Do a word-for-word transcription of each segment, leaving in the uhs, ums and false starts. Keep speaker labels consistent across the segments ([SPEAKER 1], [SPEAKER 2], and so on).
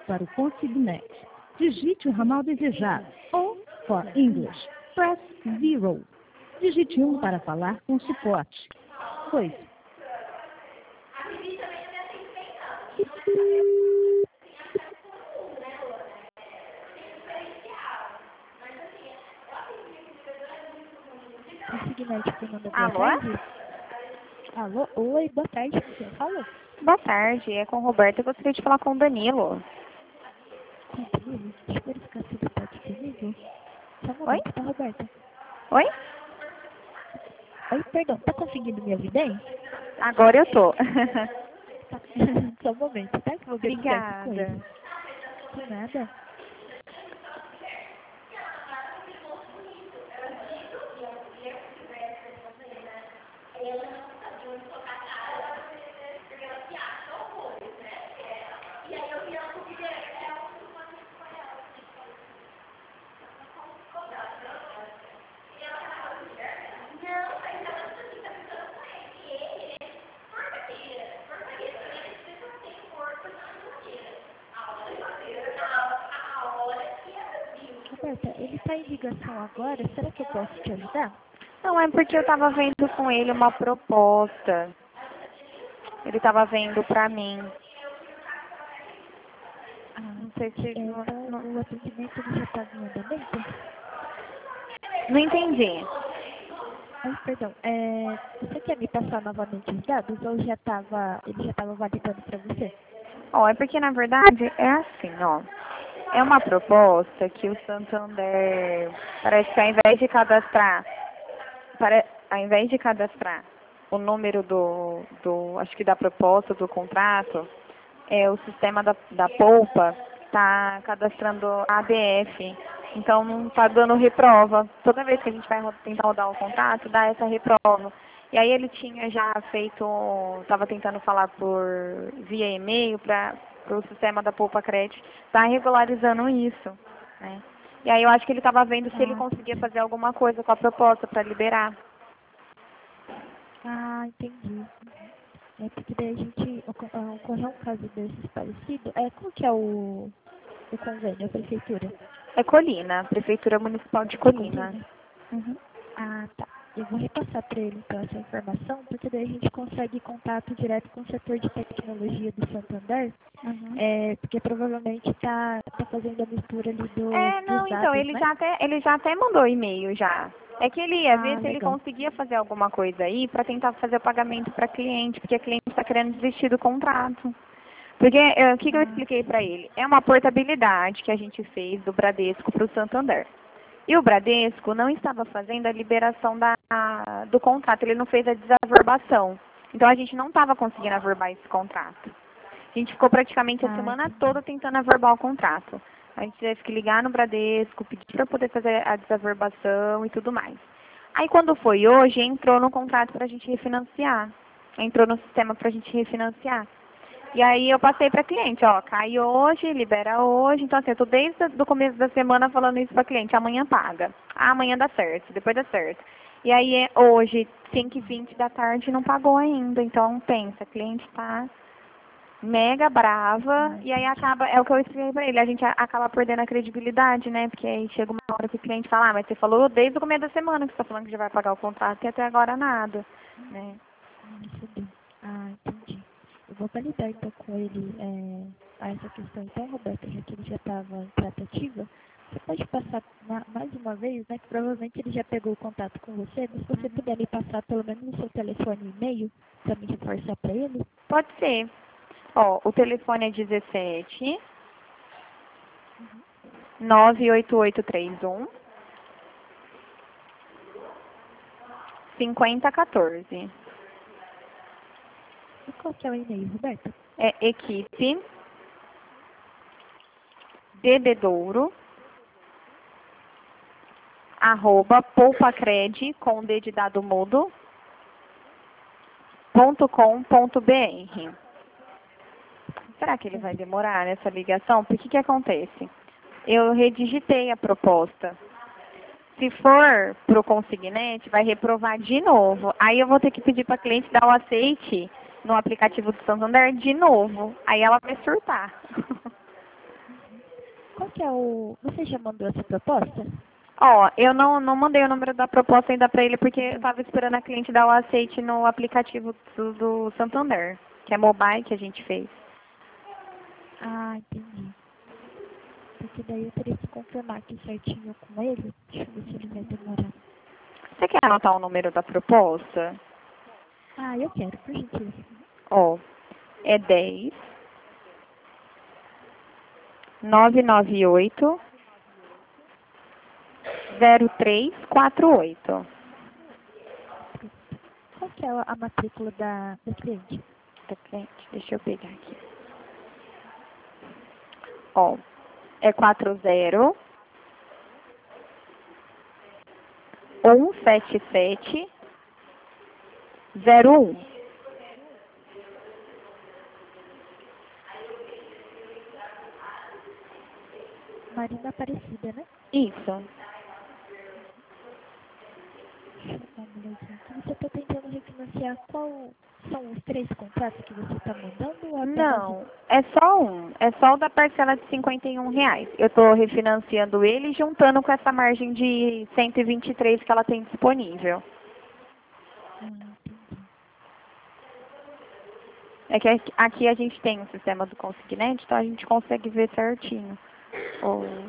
[SPEAKER 1] para o consignete, digite o ramal desejado ou, for English, press zero. Digite um para falar com suporte. dois.
[SPEAKER 2] Consignete, Fernanda, boa
[SPEAKER 3] Alô?
[SPEAKER 2] tarde. Alô, oi, boa tarde, quem fala?
[SPEAKER 3] Boa tarde, é com o Roberto. Eu gostaria de falar com o Danilo.
[SPEAKER 2] Com o Danilo? Deixa eu verificar se ele está disponível. Só um
[SPEAKER 3] Oi?
[SPEAKER 2] momento, tá, Roberta?
[SPEAKER 3] Oi?
[SPEAKER 2] Oi, perdão, tá conseguindo me ouvir bem?
[SPEAKER 3] Agora eu tô.
[SPEAKER 2] Tá. Só um momento, tá? Que eu vou verificar aqui com
[SPEAKER 3] Obrigada.
[SPEAKER 2] ele. De nada. Roberta, ele tá em ligação agora, será que eu posso te ajudar?
[SPEAKER 3] Não, é porque eu tava vendo com ele uma proposta. Ele tava vendo pra mim.
[SPEAKER 2] Ah,
[SPEAKER 3] Não sei se...
[SPEAKER 2] é,
[SPEAKER 3] Não,
[SPEAKER 2] então
[SPEAKER 3] não,
[SPEAKER 2] o atendimento ele já tá em andamento?
[SPEAKER 3] não entendi.
[SPEAKER 2] Ai, perdão, é, você quer me passar novamente os dados ou já tava, ele já estava validando para você?
[SPEAKER 3] Ó, é porque na verdade é assim, ó. É uma proposta que o Santander parece que ao invés de cadastrar, para, ao invés de cadastrar o número do, do, acho que da proposta, do contrato, é o sistema da, da polpa está cadastrando a ABF. Então não está dando reprova. Toda vez que a gente vai ro- tentar rodar o contrato, dá essa reprova. E aí ele tinha já feito, estava tentando falar por via e-mail para o sistema da Poupa Crédito, está regularizando isso, né? E aí eu acho que ele estava vendo se ele
[SPEAKER 2] Ah,
[SPEAKER 3] conseguia
[SPEAKER 2] entendi.
[SPEAKER 3] fazer alguma coisa com a proposta para liberar.
[SPEAKER 2] Ah, entendi. É porque daí a gente oco- ah, ocorreu um caso desses parecido. É, qual que é o, o convênio, a prefeitura?
[SPEAKER 3] É Colina, Prefeitura Municipal de
[SPEAKER 2] De
[SPEAKER 3] Colina.
[SPEAKER 2] Colina?
[SPEAKER 3] Uhum.
[SPEAKER 2] Ah, tá. Eu vou repassar para ele então essa informação, porque daí a gente consegue contato direto com o setor de tecnologia do Santander,
[SPEAKER 3] Uhum.
[SPEAKER 2] é, porque provavelmente está tá fazendo a mistura ali do,
[SPEAKER 3] É, não,
[SPEAKER 2] dos
[SPEAKER 3] então,
[SPEAKER 2] dados,
[SPEAKER 3] ele
[SPEAKER 2] né?
[SPEAKER 3] já até, ele já até mandou e-mail já. É que ele ia ver
[SPEAKER 2] Ah,
[SPEAKER 3] se ele
[SPEAKER 2] legal.
[SPEAKER 3] conseguia fazer alguma coisa aí para tentar fazer o pagamento para cliente, porque a cliente está querendo desistir do contrato. Porque eh, o que, que eu
[SPEAKER 2] Ah,
[SPEAKER 3] expliquei para ele? É uma portabilidade que a gente fez do Bradesco para o Santander. E o Bradesco não estava fazendo a liberação da, do contrato, ele não fez a desaverbação. Então a gente não estava conseguindo averbar esse contrato. A gente ficou praticamente a
[SPEAKER 2] ah,
[SPEAKER 3] semana
[SPEAKER 2] entendi.
[SPEAKER 3] toda tentando averbar o contrato. A gente teve que ligar no Bradesco, pedir para poder fazer a desaverbação e tudo mais. Aí quando foi hoje, entrou no contrato para a gente refinanciar. Entrou no sistema para a gente refinanciar. E aí eu passei para cliente, ó, cai hoje, libera hoje. Então assim, eu tô desde o começo da semana falando isso para cliente, amanhã paga. Ah, amanhã dá certo, depois dá certo. E aí é hoje, cinco e vinte da tarde, não pagou ainda. Então pensa, cliente tá mega brava,
[SPEAKER 2] Ah,
[SPEAKER 3] e aí
[SPEAKER 2] entendi.
[SPEAKER 3] acaba, é o que eu expliquei pra ele, a gente a- acaba perdendo a credibilidade, né? Porque aí chega uma hora que o cliente fala, ah, mas você falou desde o começo da semana que você tá falando que já vai pagar o contrato e até agora nada, né?
[SPEAKER 2] Não recebi. Ah, entendi. Eu vou validar então com ele é, a essa questão então, Roberta, já que ele já estava em tratativa. Você pode passar ma- mais uma vez, né? Que provavelmente ele já pegou o contato com você, mas se você
[SPEAKER 3] Uhum.
[SPEAKER 2] puder me passar pelo menos o seu telefone e e-mail para me reforçar para ele.
[SPEAKER 3] Pode ser. Ó, o telefone é dezessete, nove oito oito três um, cinco zero um quatro.
[SPEAKER 2] E qual que é o e-mail, Roberta?
[SPEAKER 3] É equipe de bebedouro, arroba poupacred, com D de dado mudo, ponto com ponto br. Será que ele vai demorar nessa ligação? Porque o que acontece? Eu redigitei a proposta. Se for para o consignete, vai reprovar de novo. Aí eu vou ter que pedir para a cliente dar o aceite no aplicativo do Santander de novo. Aí ela vai surtar.
[SPEAKER 2] que é o... Você já mandou essa proposta?
[SPEAKER 3] Ó, eu não, não mandei o número da proposta ainda para ele, porque eu estava esperando a cliente dar o aceite no aplicativo do, do Santander, que é mobile que a gente fez.
[SPEAKER 2] Ah, entendi. Porque daí eu teria que confirmar aqui certinho com ele. Deixa eu ver se ele vai demorar.
[SPEAKER 3] Você quer anotar o número da proposta?
[SPEAKER 2] Ah, eu quero, por gentileza.
[SPEAKER 3] Ó, é dez, nove nove oito, zero três quatro oito.
[SPEAKER 2] Qual que é a matrícula da, da cliente?
[SPEAKER 3] Da cliente, deixa eu pegar aqui. Ó, é quatro zero um sete sete zero um.
[SPEAKER 2] Marina Aparecida, né?
[SPEAKER 3] Isso.
[SPEAKER 2] Deixa eu dar uma olhadinha aqui. Você está tentando refinanciar qual são os três contratos que você está mandando? Ou apenas
[SPEAKER 3] Não, é só um. É só o da parcela de cinquenta e um reais. Eu estou refinanciando ele e juntando com essa margem de cento e vinte e três que ela tem disponível.
[SPEAKER 2] um? Ah, entendi.
[SPEAKER 3] É que aqui- aqui a gente tem um sistema do Consignet, então a gente consegue ver certinho. O-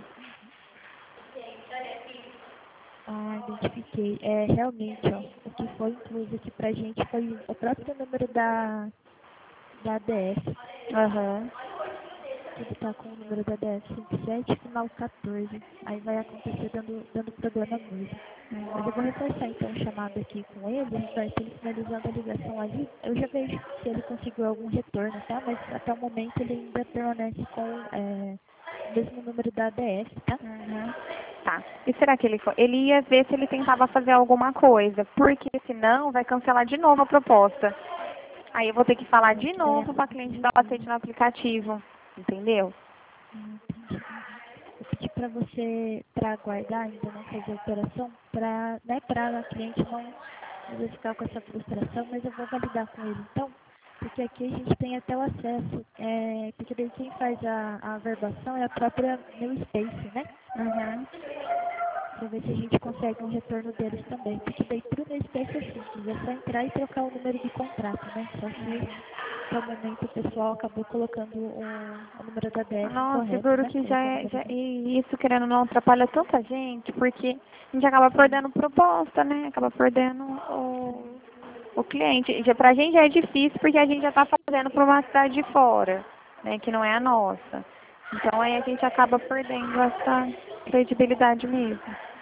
[SPEAKER 2] Ah, identifiquei. É, realmente, ó, o que foi incluso aqui pra gente foi o próprio número da, da A D S.
[SPEAKER 3] Aham.
[SPEAKER 2] Ele tá com o número da A D S vinte e sete, final quatorze. Aí vai acontecer dando, dando problema mesmo. Mas eu vou reforçar então a chamada aqui com ele, Roberto, ele finalizando a ligação ali. Eu já vejo se ele conseguiu algum retorno, tá? Mas até o momento ele ainda permanece com é, o mesmo número da A D S, tá?
[SPEAKER 3] Uhum. Tá. E será que ele foi? Ele ia ver se ele tentava fazer alguma coisa, porque senão vai cancelar de novo a proposta. Aí eu vou ter que falar de novo para a cliente dar o aceite no aplicativo, entendeu?
[SPEAKER 2] Hum, entendi. Eu pedi para você, para aguardar, ainda não fazer a operação, para né, para a cliente não às vezes ficar com essa frustração, mas eu vou validar com ele então, porque aqui a gente tem até o acesso, é, porque daí quem faz a, a averbação é a própria New Space, né?
[SPEAKER 3] Uhum.
[SPEAKER 2] Pra ver se a gente consegue um retorno deles também. Porque daí pro New Space é simples, é só entrar e trocar o número do contrato, né? Só que até o momento o pessoal acabou colocando o, o número da D S
[SPEAKER 3] Nossa,
[SPEAKER 2] incorreto,
[SPEAKER 3] seguro
[SPEAKER 2] né?
[SPEAKER 3] que já
[SPEAKER 2] Colocou o
[SPEAKER 3] é,
[SPEAKER 2] número
[SPEAKER 3] já,
[SPEAKER 2] do...
[SPEAKER 3] e isso querendo ou não atrapalha tanta gente, porque a gente acaba perdendo proposta, né? Acaba perdendo o, o cliente. Já, pra gente já é difícil porque a gente já tá fazendo para uma cidade de fora, né? Que não é a nossa. Então aí a gente acaba perdendo essa credibilidade mesmo.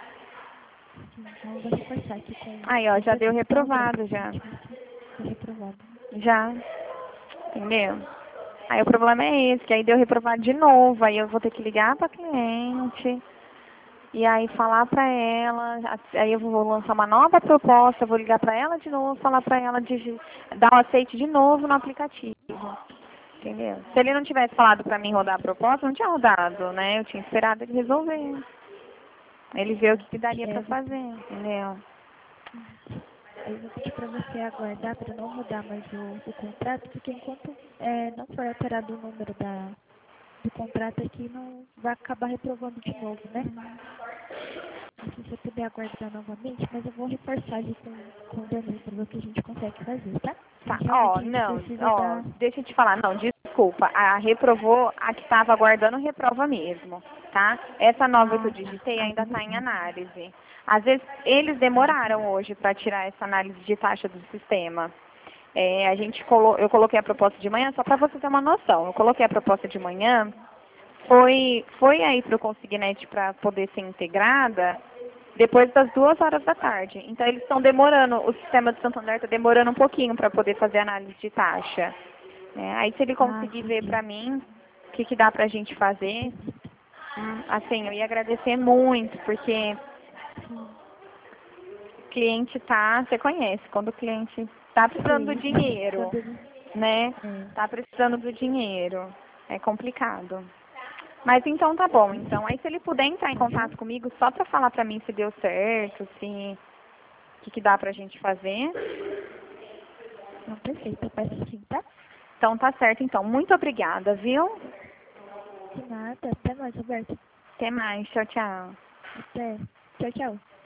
[SPEAKER 2] Sim, então eu vou reforçar aqui com
[SPEAKER 3] Aí, ó,
[SPEAKER 2] com
[SPEAKER 3] já
[SPEAKER 2] você,
[SPEAKER 3] deu
[SPEAKER 2] tá,
[SPEAKER 3] reprovado
[SPEAKER 2] Roberto?
[SPEAKER 3] já.
[SPEAKER 2] Foi reprovado.
[SPEAKER 3] Já, entendeu? Aí o problema é esse, que aí deu reprovado de novo, aí eu vou ter que ligar pra cliente, e aí falar pra ela, aí eu vou lançar uma nova proposta, vou ligar pra ela de novo, falar pra ela de dar o aceite de novo no aplicativo. Entendeu? Se ele não tivesse falado pra mim rodar a proposta, não tinha rodado, né? Eu tinha esperado ele resolver. Ele vê o que, que daria pra fazer, entendeu?
[SPEAKER 2] Aí eu vou pedir para você aguardar para não mudar mais o, o contrato, porque enquanto é, não for alterado o número da, do contrato aqui, não vai acabar reprovando de novo, né? Se você puder aguardar novamente, mas eu vou reforçar ali com, com o Danilo para ver o que a gente consegue fazer, tá?
[SPEAKER 3] Tá,
[SPEAKER 2] Realmente
[SPEAKER 3] ó,
[SPEAKER 2] a gente
[SPEAKER 3] não,
[SPEAKER 2] precisa
[SPEAKER 3] ó,
[SPEAKER 2] dar...
[SPEAKER 3] deixa eu te falar, não, desculpa, a reprovou, a que estava aguardando reprova mesmo, tá? Essa nova que eu
[SPEAKER 2] Ah,
[SPEAKER 3] digitei
[SPEAKER 2] tá. Ah,
[SPEAKER 3] ainda
[SPEAKER 2] menos
[SPEAKER 3] está em
[SPEAKER 2] mal.
[SPEAKER 3] análise. Às vezes, eles demoraram hoje para tirar essa análise de taxa do sistema. É, a gente colo eu coloquei a proposta de manhã, só para você ter uma noção, eu coloquei a proposta de manhã, foi, foi aí para o Consignet para poder ser integrada, depois das duas horas da tarde. Então, eles estão demorando, o sistema do Santander está demorando um pouquinho para poder fazer análise de taxa. É, aí, se ele conseguir
[SPEAKER 2] Ah,
[SPEAKER 3] ver
[SPEAKER 2] entendi.
[SPEAKER 3] para mim o que, que dá para a gente fazer, hum, assim, eu ia agradecer muito, porque o cliente tá, você conhece, quando o cliente está precisando do
[SPEAKER 2] Sim.
[SPEAKER 3] dinheiro,
[SPEAKER 2] Quando ele...
[SPEAKER 3] né?
[SPEAKER 2] É.
[SPEAKER 3] Está precisando do dinheiro. É complicado. Mas então tá bom. Então, aí se ele puder entrar em contato comigo só para falar para mim se deu certo, se o que, que dá pra gente fazer.
[SPEAKER 2] Não, perfeito. Eu peço sim, tá?
[SPEAKER 3] Então tá certo, então. Muito obrigada, viu?
[SPEAKER 2] De nada. Até mais, Roberto.
[SPEAKER 3] Até mais. Tchau, tchau.
[SPEAKER 2] Até. Tchau, tchau.